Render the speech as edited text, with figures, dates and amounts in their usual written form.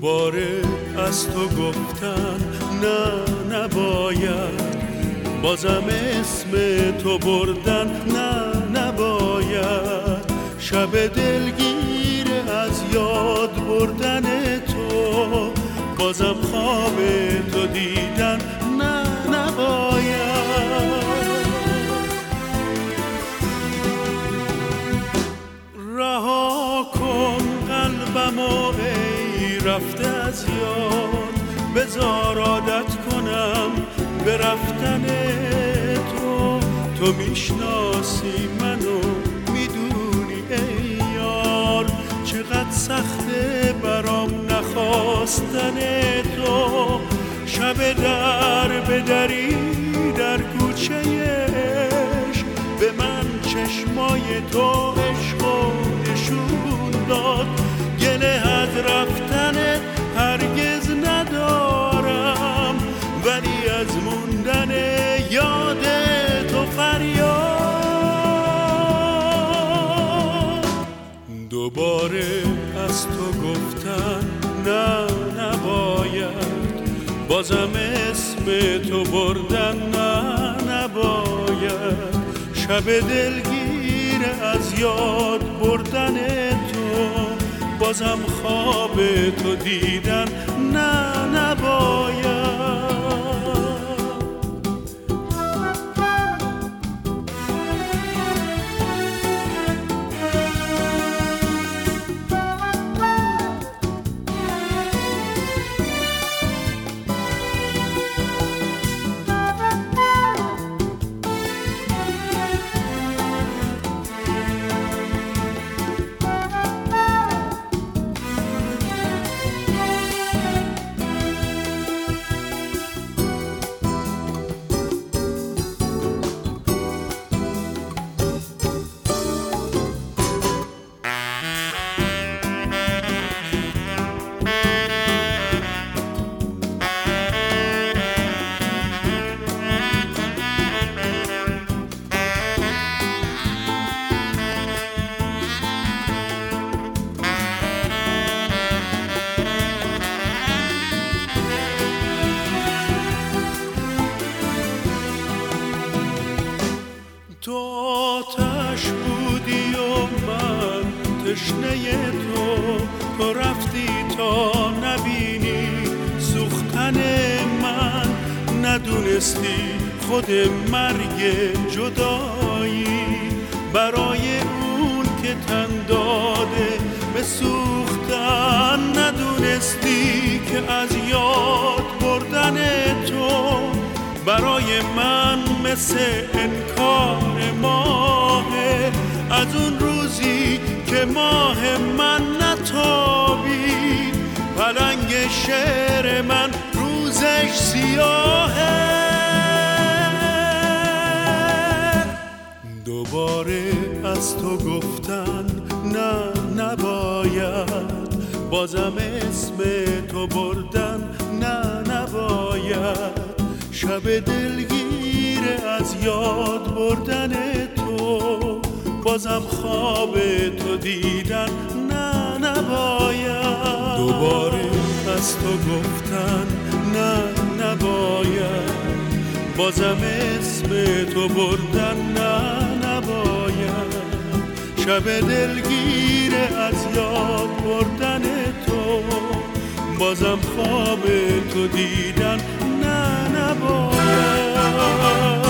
دوباره از تو گفتن نه نباید، بازم اسم تو بردن نه نباید، شب دلگیر از یاد بردن تو، بازم خواب تو دیدن نه نباید. رها کن قلبمو ای رفته از یاد، بذار عادت کنم به رفتن تو. تو میشناسی منو میدونی ای یار، چقدر سخته برام نخواستن تو. شب در بدری در کوچه عشق، به من چشمای تو عشقو نشون داد. گله از رفتنت هرگز ندارم، ولی از موندن یاد تو فریاد. دوباره از تو گفتن نه نباید، بازم اسم تو بردن نه نباید، شب دلگیر از یاد بردن تو، بازم خواب تو دیدن نه نباید. تو آتش بودی و من تشنه تو رفتی تا نبینی سوختن من، ندونستی خود مرگ جدایی برای اون که تن داده به سوختن، ندونستی که از یاد بردن تو برای من مثل انکار ماهه. از اون روزی که ماه من نتابید، پلنگ شعر من روزش سیاهه. دوباره از تو گفتن نه نباید، بازم اسم تو بردن نه نباید، شب دلگیر از یاد بردن تو، بازم خواب تو دیدن نه نباید. دوباره از تو گفتن نه نباید، بازم اسم تو بردن نه نباید، شب دلگیر از یاد بردن تو، بازم خواب تو دیدن نه نباید.